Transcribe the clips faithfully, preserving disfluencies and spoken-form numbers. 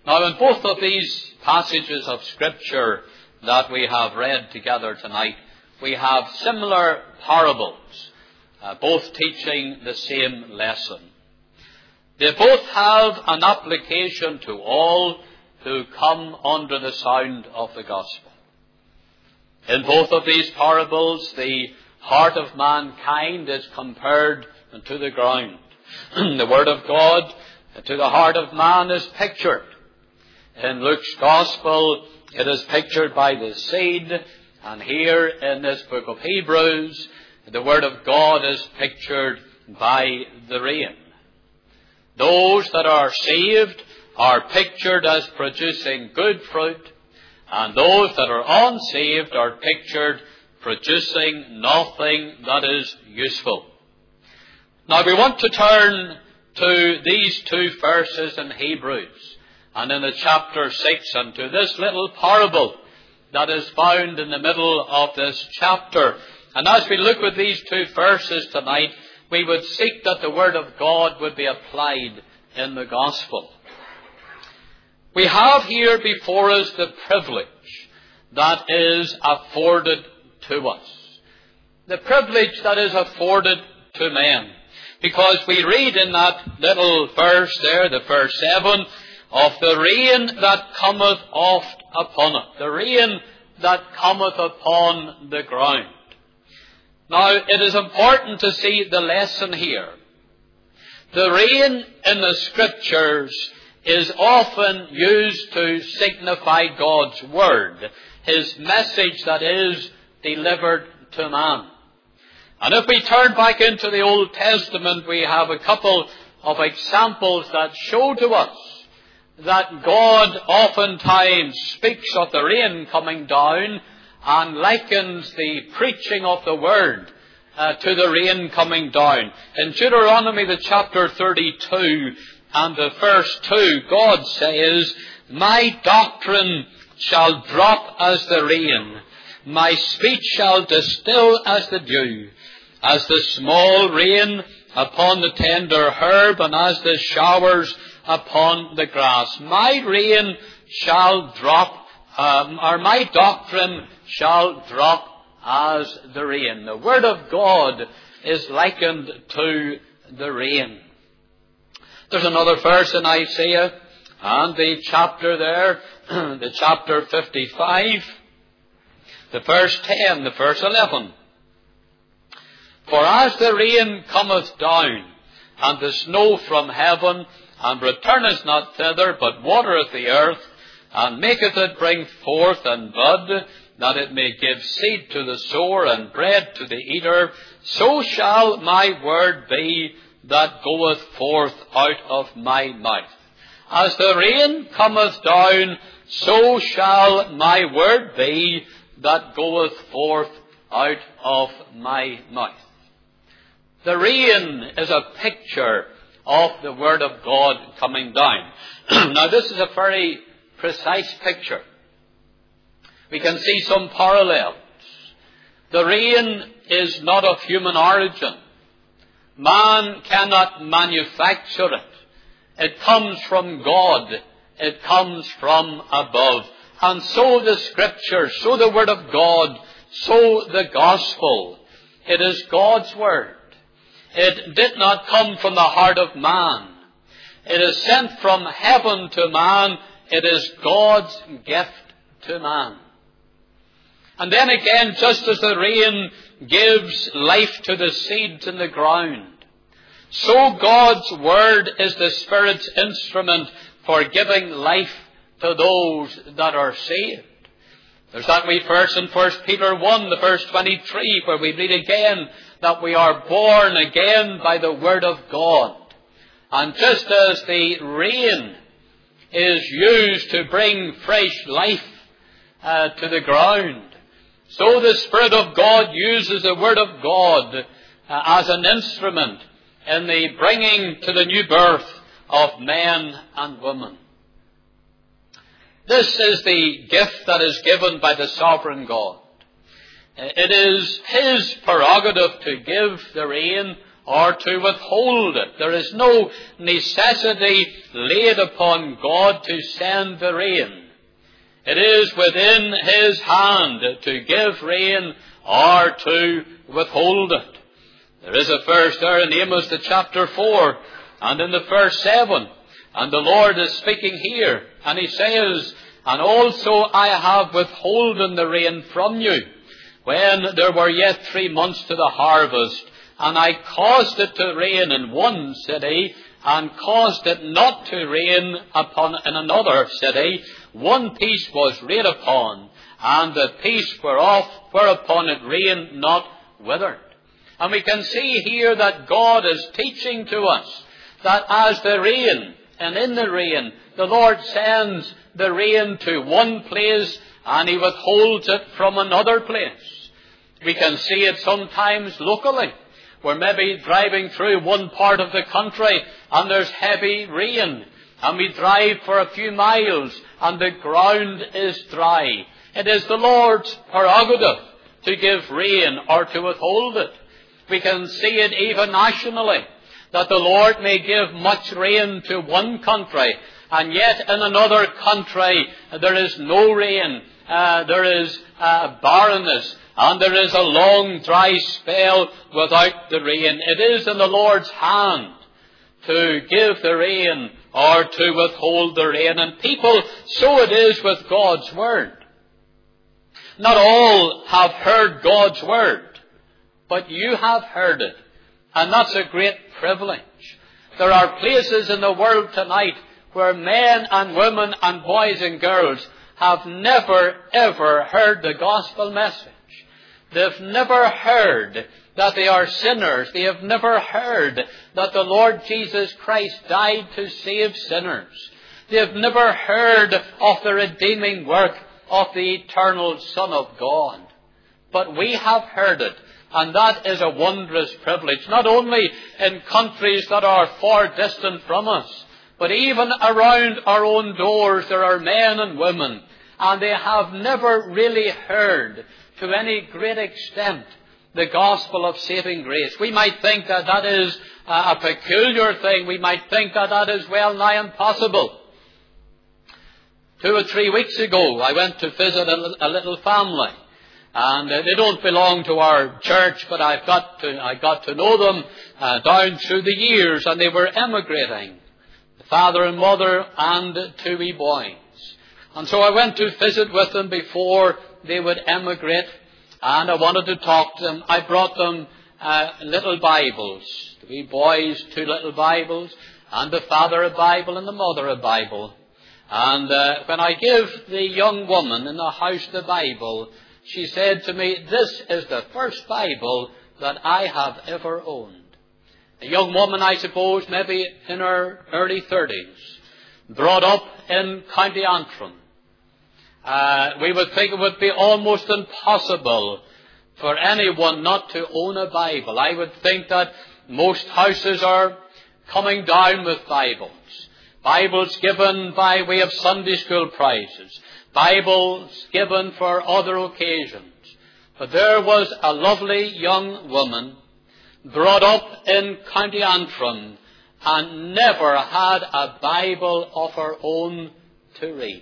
Now, in both of these passages of Scripture that we have read together tonight, we have similar parables, uh, both teaching the same lesson. They both have an application to all who come under the sound of the gospel. In both of these parables, the heart of mankind is compared to the ground. The Word of God to the heart of man is pictured. In Luke's Gospel, it is pictured by the seed, and here in this book of Hebrews, the Word of God is pictured by the rain. Those that are saved are pictured as producing good fruit, and those that are unsaved are pictured producing nothing that is useful. Now we want to turn to these two verses in Hebrews and in the chapter six and to this little parable that is found in the middle of this chapter. And as we look at these two verses tonight, we would seek that the Word of God would be applied in the gospel. We have here before us the privilege that is afforded to us. The privilege that is afforded to men. Because we read in that little verse there, the verse seven, of the rain that cometh oft upon it. The rain that cometh upon the ground. Now, it is important to see the lesson here. The rain in the Scriptures is often used to signify God's Word, His message that is delivered to man. And if we turn back into the Old Testament, we have a couple of examples that show to us that God oftentimes speaks of the rain coming down and likens the preaching of the Word uh, to the rain coming down. In Deuteronomy, the chapter thirty-two and the verse two, God says, "My doctrine shall drop as the rain, my speech shall distill as the dew, as the small rain upon the tender herb, and as the showers upon the grass. My rain shall drop, um, or my doctrine shall drop as the rain." The Word of God is likened to the rain. There's another verse in Isaiah, and the chapter there, the chapter fifty-five, the verse ten, the verse eleven. "For as the rain cometh down, and the snow from heaven, and returneth not thither, but watereth the earth, and maketh it bring forth and bud, that it may give seed to the sower and bread to the eater, so shall my word be that goeth forth out of my mouth. As the rain cometh down, so shall my word be that goeth forth out of my mouth." The rain is a picture of the Word of God coming down. Now, this is a very precise picture. We can see some parallels. The rain is not of human origin. Man cannot manufacture it. It comes from God. It comes from above. And so the Scripture, so the Word of God, so the Gospel. It is God's Word. It did not come from the heart of man. It is sent from heaven to man. It is God's gift to man. And then again, just as the rain gives life to the seeds in the ground, so God's Word is the Spirit's instrument for giving life to those that are saved. There's that wee verse in First Peter one, the verse twenty-three, where we read again that we are born again by the Word of God. And just as the rain is used to bring fresh life uh, to the ground, so the Spirit of God uses the Word of God uh, as an instrument in the bringing to the new birth of men and women. This is the gift that is given by the sovereign God. It is His prerogative to give the rain or to withhold it. There is no necessity laid upon God to send the rain. It is within His hand to give rain or to withhold it. There is a verse there in Amos the chapter four and in the verse seven. And the Lord is speaking here. And He says, "And also I have withholden the rain from you, when there were yet three months to the harvest. And I caused it to rain in one city, and caused it not to rain upon in another city. One piece was rained upon, and the piece whereof whereupon it rained not withered." And we can see here that God is teaching to us that as the rain, and in the rain, the Lord sends the rain to one place, and He withholds it from another place. We can see it sometimes locally. We're maybe driving through one part of the country and there's heavy rain, and we drive for a few miles and the ground is dry. It is the Lord's prerogative to give rain or to withhold it. We can see it even nationally, that the Lord may give much rain to one country, and yet in another country there is no rain, uh, there is uh, barrenness, and there is a long dry spell without the rain. It is in the Lord's hand to give the rain or to withhold the rain. And people, so it is with God's Word. Not all have heard God's Word, but you have heard it. And that's a great privilege. There are places in the world tonight where men and women and boys and girls have never ever heard the gospel message. They've never heard that they are sinners. They have never heard that the Lord Jesus Christ died to save sinners. They have never heard of the redeeming work of the eternal Son of God. But we have heard it, and that is a wondrous privilege, not only in countries that are far distant from us, but even around our own doors there are men and women, and they have never really heard to any great extent the gospel of saving grace. We might think that that is a peculiar thing. We might think that that is well nigh impossible. Two or three weeks ago, I went to visit a little family. And uh, they don't belong to our church, but I've got to, I got to know them uh, down through the years, and they were emigrating. The father and mother and two wee boys. And so I went to visit with them before they would emigrate, and I wanted to talk to them. I brought them uh, little Bibles. The wee boys, two little Bibles, and the father a Bible and the mother a Bible. And uh, when I give the young woman in the house the Bible, she said to me, "This is the first Bible that I have ever owned." A young woman, I suppose, maybe in her early thirties, brought up in County Antrim. Uh, we would think it would be almost impossible for anyone not to own a Bible. I would think that most houses are coming down with Bibles. Bibles given by way of Sunday school prizes. Bibles given for other occasions. But there was a lovely young woman brought up in County Antrim and never had a Bible of her own to read.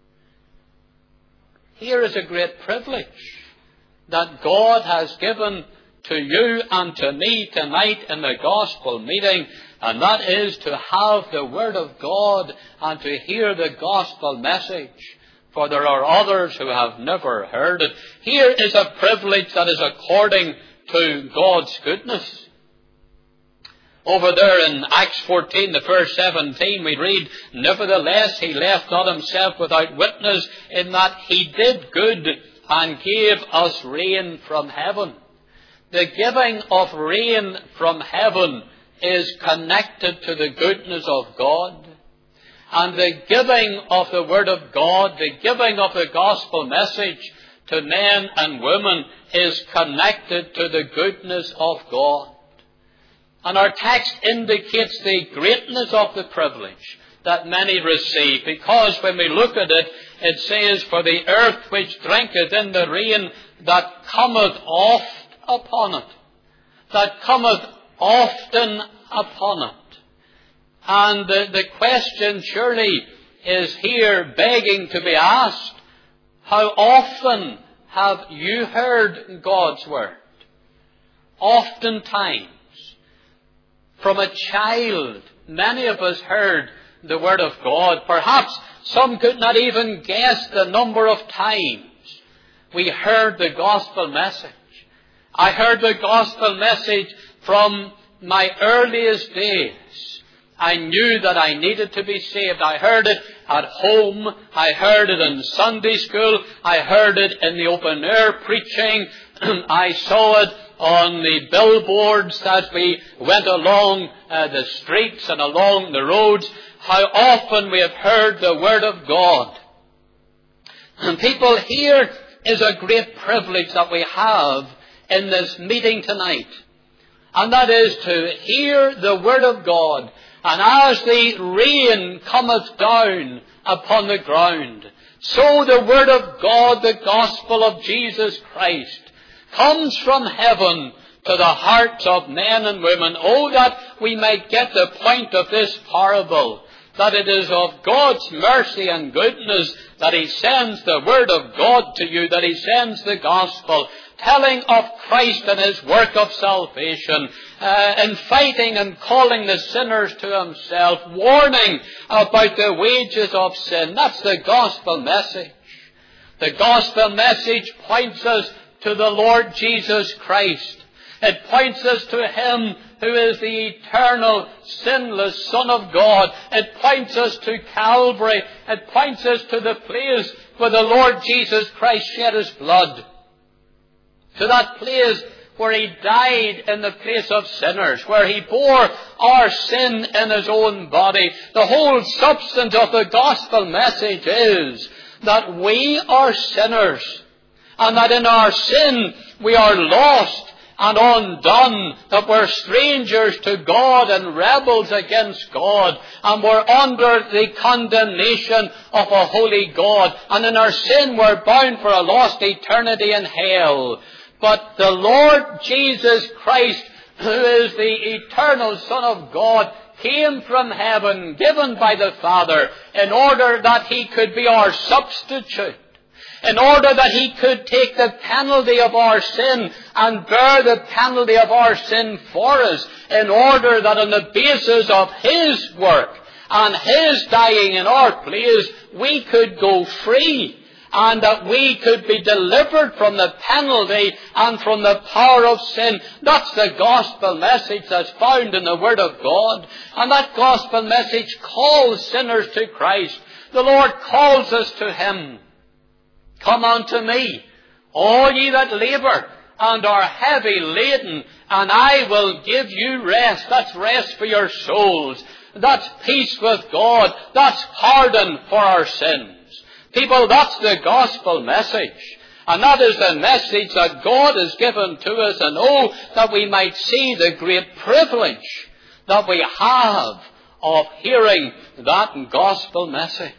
Here is a great privilege that God has given to you and to me tonight in the gospel meeting, and that is to have the Word of God and to hear the gospel message. For there are others who have never heard it. Here is a privilege that is according to God's goodness. Over there in Acts fourteen, the verse seventeen, we read, "Nevertheless, he left not himself without witness, in that he did good and gave us rain from heaven." The giving of rain from heaven is connected to the goodness of God. And the giving of the Word of God, the giving of the gospel message to men and women is connected to the goodness of God. And our text indicates the greatness of the privilege that many receive, because when we look at it, it says, "For the earth which drinketh in the rain that cometh oft upon it," that cometh often upon it. And the, the question surely is here begging to be asked, how often have you heard God's word? Oftentimes. From a child, many of us heard the word of God. Perhaps some could not even guess the number of times we heard the gospel message. I heard the gospel message from my earliest days. I knew that I needed to be saved. I heard it at home. I heard it in Sunday school. I heard it in the open air preaching. I saw it on the billboards as we went along uh, the streets and along the roads. How often we have heard the word of God. And people, here is a great privilege that we have in this meeting tonight. And that is to hear the word of God. And as the rain cometh down upon the ground, so the word of God, the gospel of Jesus Christ, comes from heaven to the hearts of men and women. Oh, that we might get the point of this parable, that it is of God's mercy and goodness that He sends the word of God to you, that He sends the gospel, telling of Christ and His work of salvation, uh, inviting and calling the sinners to Himself, warning about the wages of sin. That's the gospel message. The gospel message points us to the Lord Jesus Christ. It points us to Him who is the eternal, sinless Son of God. It points us to Calvary. It points us to the place where the Lord Jesus Christ shed His blood. To that place where He died in the place of sinners, where He bore our sin in His own body. The whole substance of the gospel message is that we are sinners, and that in our sin we are lost and undone, that we're strangers to God and rebels against God, and we're under the condemnation of a holy God, and in our sin we're bound for a lost eternity in hell. But the Lord Jesus Christ, who is the eternal Son of God, came from heaven, given by the Father, in order that He could be our substitute, in order that He could take the penalty of our sin and bear the penalty of our sin for us, in order that on the basis of His work and His dying in our place, we could go free, and that we could be delivered from the penalty and from the power of sin. That's the gospel message that's found in the Word of God. And that gospel message calls sinners to Christ. The Lord calls us to Him. Come unto me, all ye that labour and are heavy laden, and I will give you rest. That's rest for your souls. That's peace with God. That's pardon for our sins. People, that's the gospel message. And that is the message that God has given to us. And oh, that we might see the great privilege that we have of hearing that gospel message.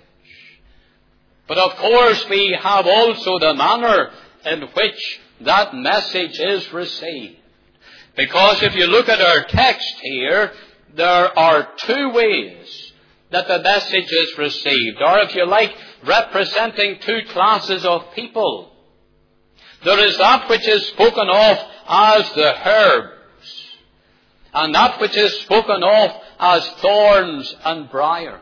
But of course we have also the manner in which that message is received. Because if you look at our text here, there are two ways that the message is received. Or if you like, representing two classes of people. There is that which is spoken of as the herbs, and that which is spoken of as thorns and briars.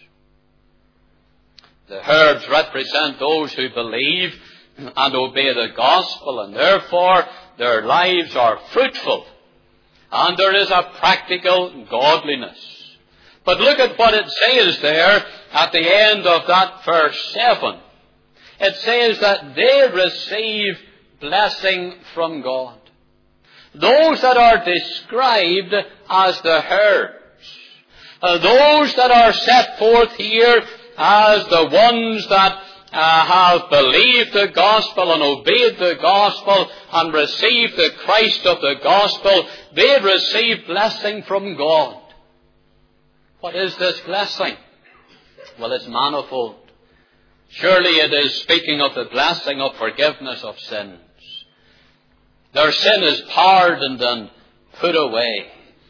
The herbs represent those who believe and obey the gospel, and therefore their lives are fruitful, and there is a practical godliness. But look at what it says there at the end of that verse seven. It says that they receive blessing from God. Those that are described as the herbs, uh, those that are set forth here as the ones that uh, have believed the gospel and obeyed the gospel and received the Christ of the gospel, they receive blessing from God. What is this blessing? Well, it's manifold. Surely it is speaking of the blessing of forgiveness of sins. Their sin is pardoned and put away.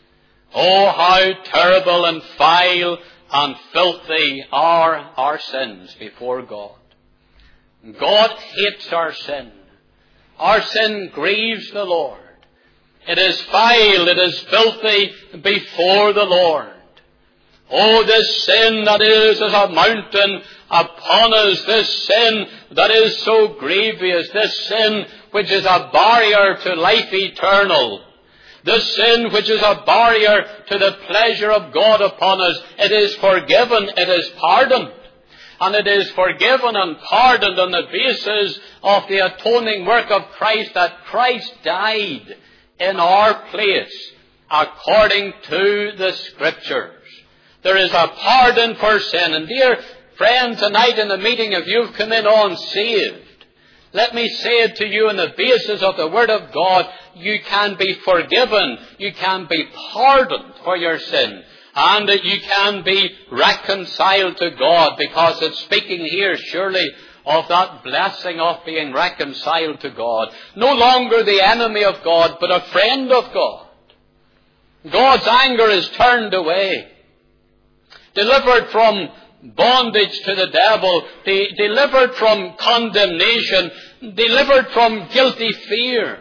Oh, how terrible and vile and filthy are our sins before God. God hates our sin. Our sin grieves the Lord. It is vile, it is filthy before the Lord. Oh, this sin that is as a mountain upon us, this sin that is so grievous, this sin which is a barrier to life eternal, this sin which is a barrier to the pleasure of God upon us, it is forgiven, it is pardoned. And it is forgiven and pardoned on the basis of the atoning work of Christ, that Christ died in our place according to the Scriptures. There is a pardon for sin. And dear friend, tonight in the meeting, if you've come in unsaved, let me say it to you on the basis of the Word of God, you can be forgiven, you can be pardoned for your sin, and that you can be reconciled to God, because it's speaking here surely of that blessing of being reconciled to God. No longer the enemy of God, but a friend of God. God's anger is turned away. Delivered from bondage to the devil, de- delivered from condemnation, delivered from guilty fears.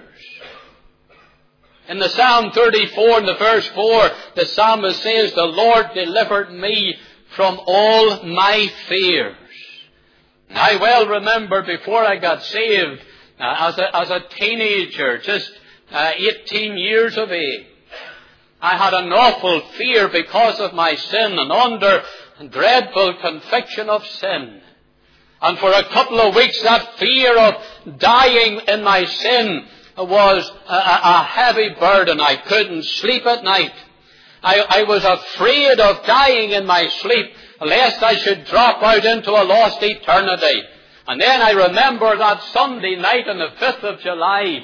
In the Psalm thirty-four, in the verse four, the psalmist says, "The Lord delivered me from all my fears." I well remember before I got saved, uh, as a, as a teenager, just uh, eighteen years of age, I had an awful fear because of my sin, and under dreadful conviction of sin. And for a couple of weeks, that fear of dying in my sin was a, a heavy burden. I couldn't sleep at night. I, I was afraid of dying in my sleep, lest I should drop out into a lost eternity. And then I remember that Sunday night on the fifth of July,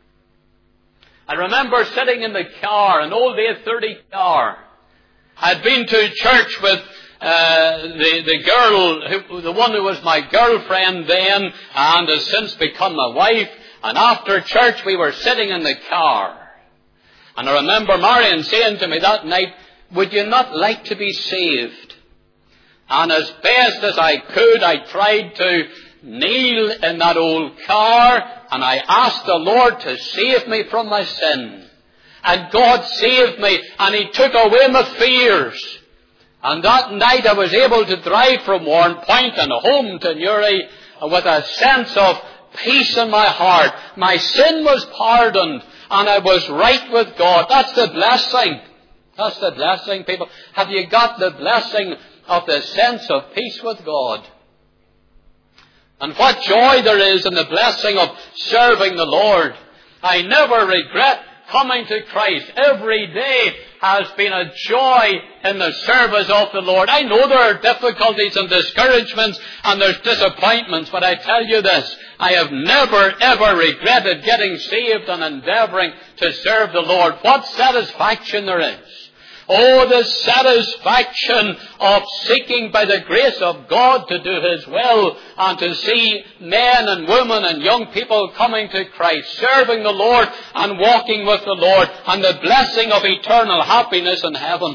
I remember sitting in the car, an old eight thirty car. I'd been to church with uh, the, the girl, who, the one who was my girlfriend then, and has since become my wife. And after church, we were sitting in the car. And I remember Marion saying to me that night, "Would you not like to be saved?" And as best as I could, I tried to kneel in that old car, and I asked the Lord to save me from my sin. And God saved me, and He took away my fears. And that night I was able to drive from Warrenpoint and home to Newry with a sense of peace in my heart. My sin was pardoned, and I was right with God. That's the blessing. That's the blessing, people. Have you got the blessing of the sense of peace with God? And what joy there is in the blessing of serving the Lord. I never regret coming to Christ. Every day has been a joy in the service of the Lord. I know there are difficulties and discouragements and there's disappointments, but I tell you this, I have never ever regretted getting saved and endeavoring to serve the Lord. What satisfaction there is. Oh, the satisfaction of seeking by the grace of God to do His will, and to see men and women and young people coming to Christ, serving the Lord and walking with the Lord, and the blessing of eternal happiness in heaven.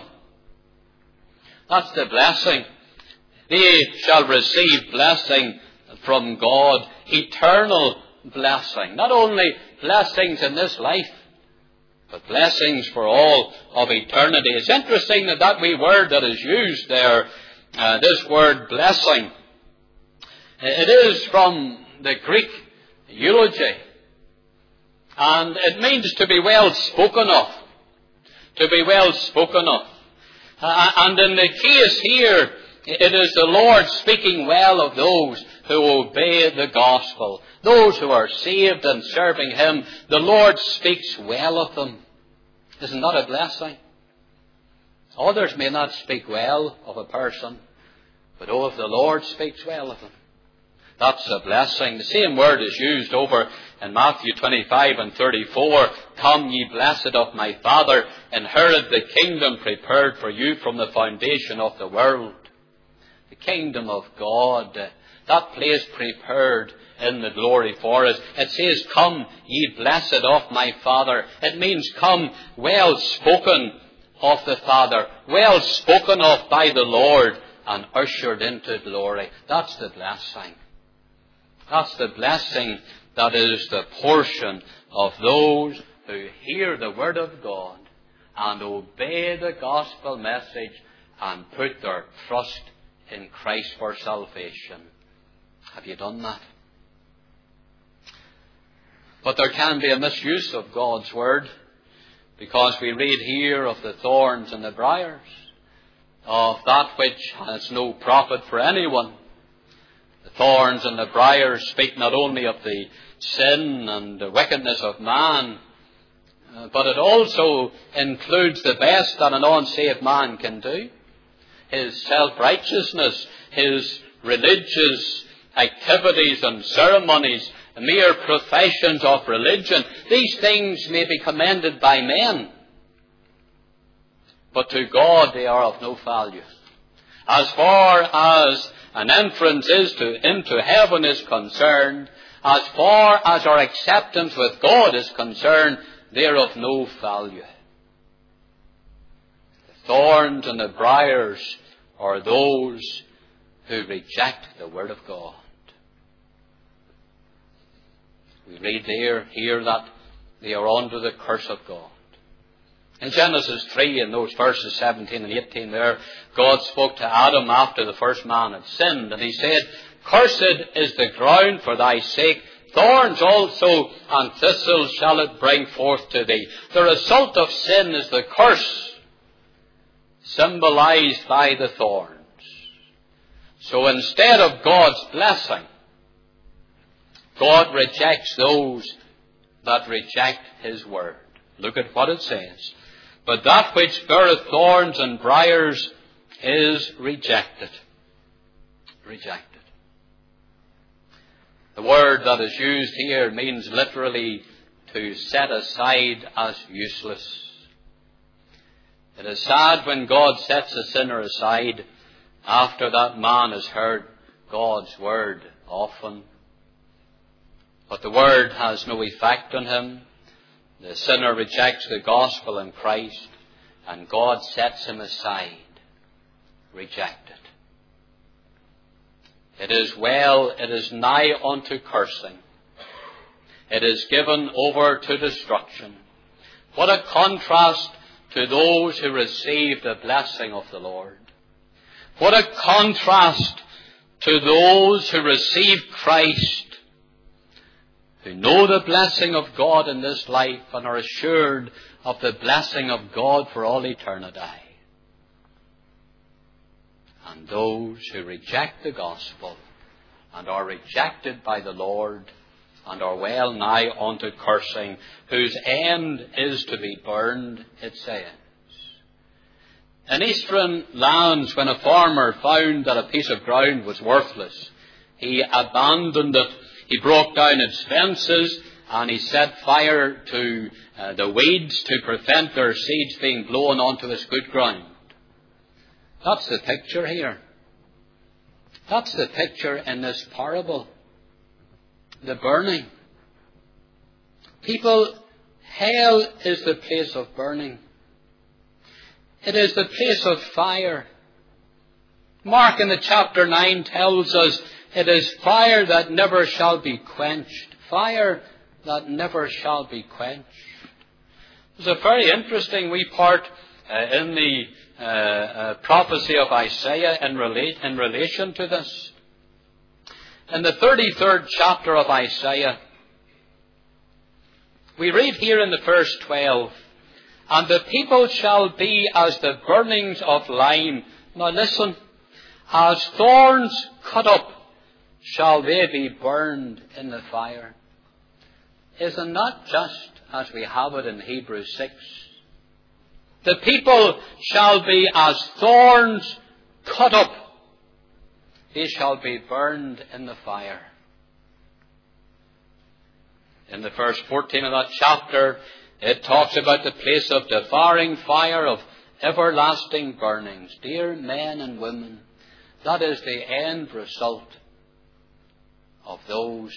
That's the blessing. They shall receive blessing from God, eternal blessing. Not only blessings in this life, but blessings for all of eternity. It's interesting that that wee word that is used there, uh, this word blessing, it is from the Greek eulogy. And it means to be well spoken of. To be well spoken of. Uh, and in the case here, it is the Lord speaking well of those who obey the gospel. Those who are saved and serving Him, the Lord speaks well of them. Isn't that a blessing? Others may not speak well of a person, but oh, if the Lord speaks well of them, that's a blessing. The same word is used over in Matthew twenty-five and thirty-four. "Come, ye blessed of my Father, inherit the kingdom prepared for you from the foundation of the world." The kingdom of God, that place prepared in the glory for us. It says, "Come, ye blessed of my Father." It means come well spoken of the Father, well spoken of by the Lord, and ushered into glory. That's the blessing. That's the blessing that is the portion of those who hear the Word of God and obey the gospel message and put their trust in Christ for salvation. Have you done that? But there can be a misuse of God's Word, because we read here of the thorns and the briars, of that which has no profit for anyone. The thorns and the briars speak not only of the sin and the wickedness of man, uh, but it also includes the best that an unsaved man can do. His self-righteousness, his religious activities and ceremonies, mere professions of religion. These things may be commended by men, but to God they are of no value. As far as an entrance is to, into heaven is concerned, as far as our acceptance with God is concerned, they are of no value. The thorns and the briars are those who reject the Word of God. We read there, here, that they are under the curse of God. In Genesis three, in those verses seventeen and eighteen there, God spoke to Adam after the first man had sinned, and he said, "Cursed is the ground for thy sake, thorns also and thistles shall it bring forth to thee." The result of sin is the curse, symbolized by the thorns. So instead of God's blessing, God rejects those that reject His Word. Look at what it says. "But that which beareth thorns and briars is rejected." Rejected. The word that is used here means literally to set aside as useless. It is sad when God sets a sinner aside after that man has heard God's Word often. But the Word has no effect on him. The sinner rejects the gospel in Christ, and God sets him aside, rejected. It is well, it is nigh unto cursing. It is given over to destruction. What a contrast to those who receive the blessing of the Lord. What a contrast to those who receive Christ, who know the blessing of God in this life and are assured of the blessing of God for all eternity. And those who reject the gospel and are rejected by the Lord and are well nigh unto cursing, whose end is to be burned, it says. In eastern lands, when a farmer found that a piece of ground was worthless, he abandoned it. He broke down its fences and he set fire to uh, the weeds to prevent their seeds being blown onto his good ground. That's the picture here. That's the picture in this parable. The burning. People, hell is the place of burning. It is the place of fire. Mark in the chapter nine tells us it is fire that never shall be quenched. Fire that never shall be quenched. There's a very interesting wee part uh, in the uh, uh, prophecy of Isaiah in, rela- in relation to this. In the thirty-third chapter of Isaiah, we read here in the verse twelve, "And the people shall be as the burnings of lime." Now listen. "As thorns cut up shall they be burned in the fire." Is it not just as we have it in Hebrews six? The people shall be as thorns cut up. They shall be burned in the fire. In the verse fourteen of that chapter, it talks about the place of devouring fire, of everlasting burnings. Dear men and women, that is the end result of those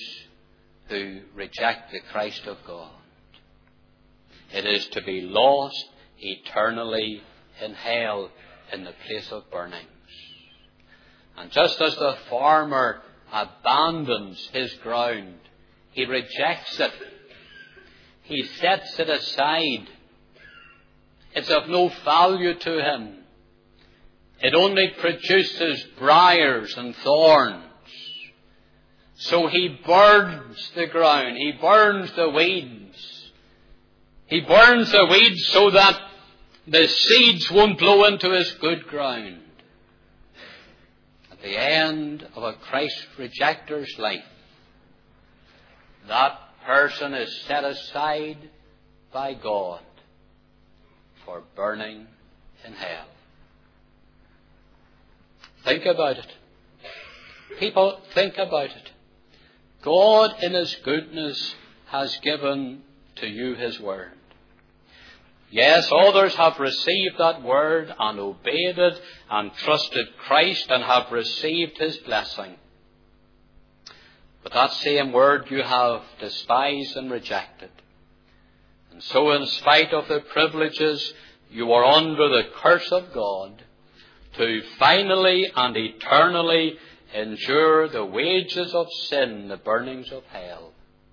who reject the Christ of God. It is to be lost eternally in hell in the place of burnings. And just as the farmer abandons his ground, he rejects it, he sets it aside. It's of no value to him. It only produces briars and thorns. So he burns the ground. He burns the weeds. He burns the weeds so that the seeds won't blow into his good ground. At the end of a Christ rejecter's life, that person is set aside by God for burning in hell. Think about it. People, think about it. God in His goodness has given to you His word. Yes, others have received that word and obeyed it and trusted Christ and have received His blessing. But that same word you have despised and rejected. And so in spite of the privileges, you are under the curse of God to finally and eternally endure the wages of sin, the burnings of hell.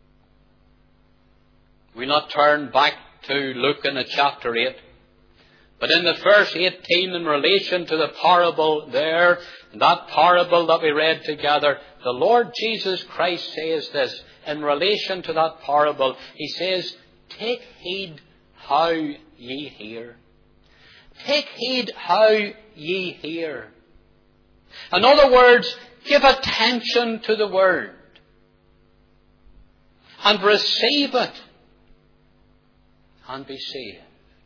We not turn back to Luke in the chapter eight. But in the verse eighteen, in relation to the parable there, that parable that we read together, the Lord Jesus Christ says this, in relation to that parable, He says, take heed how ye hear. Take heed how ye hear. In other words, give attention to the word and receive it and be saved.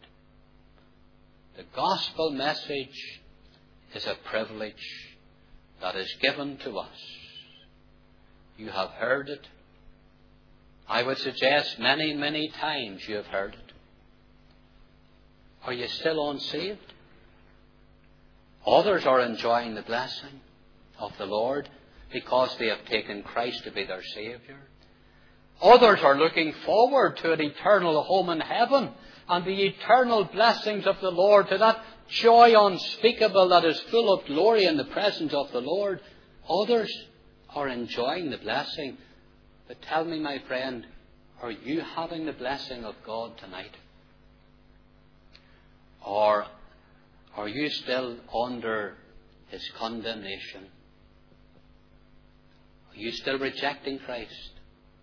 The gospel message is a privilege that is given to us. You have heard it. I would suggest many, many times you have heard it. Are you still unsaved? Others are enjoying the blessing of the Lord because they have taken Christ to be their Saviour. Others are looking forward to an eternal home in heaven and the eternal blessings of the Lord, to that joy unspeakable that is full of glory in the presence of the Lord. Others are enjoying the blessing. But tell me, my friend, are you having the blessing of God tonight? Or are you still under His condemnation? Are you still rejecting Christ?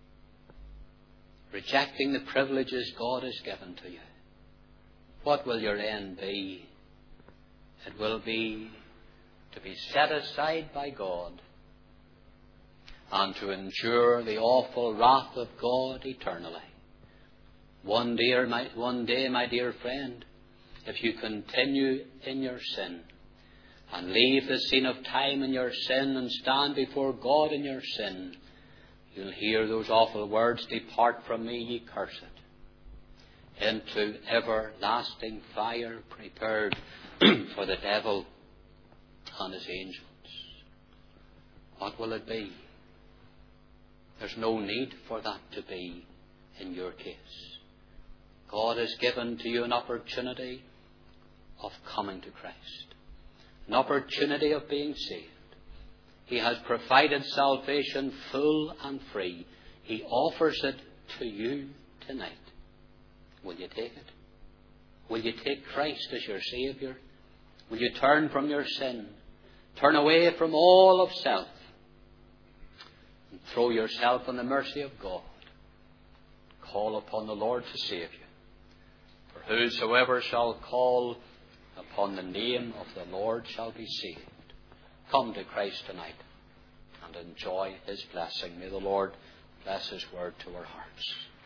Rejecting the privileges God has given to you? What will your end be? It will be to be set aside by God and to endure the awful wrath of God eternally. One day, my, one day, my dear friend, if you continue in your sin and leave the scene of time in your sin and stand before God in your sin, you'll hear those awful words, depart from me, ye cursed, into everlasting fire prepared for the devil and his angels. What will it be? There's no need for that to be in your case. God has given to you an opportunity of coming to Christ, an opportunity of being saved. He has provided salvation full and free. He offers it to you tonight. Will you take it? Will you take Christ as your Saviour? Will you turn from your sin? Turn away from all of self and throw yourself on the mercy of God. Call upon the Lord to save you. For whosoever shall call upon the name of the Lord shall be saved. Come to Christ tonight and enjoy His blessing. May the Lord bless His word to our hearts.